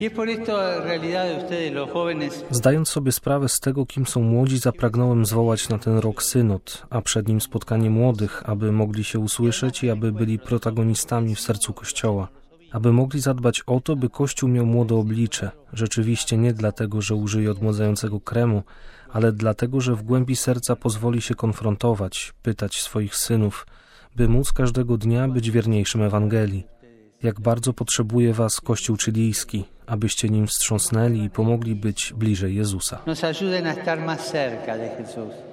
Zdając sobie sprawę z tego, kim są młodzi, zapragnąłem zwołać na ten rok synod, a przed nim spotkanie młodych, aby mogli się usłyszeć i aby byli protagonistami w sercu Kościoła. Aby mogli zadbać o to, by Kościół miał młode oblicze. Rzeczywiście nie dlatego, że użyje odmładzającego kremu, ale dlatego, że w głębi serca pozwoli się konfrontować, pytać swoich synów, by móc każdego dnia być wierniejszym Ewangelii. Jak bardzo potrzebuje was Kościół chilijski, abyście nim wstrząsnęli i pomogli być bliżej Jezusa.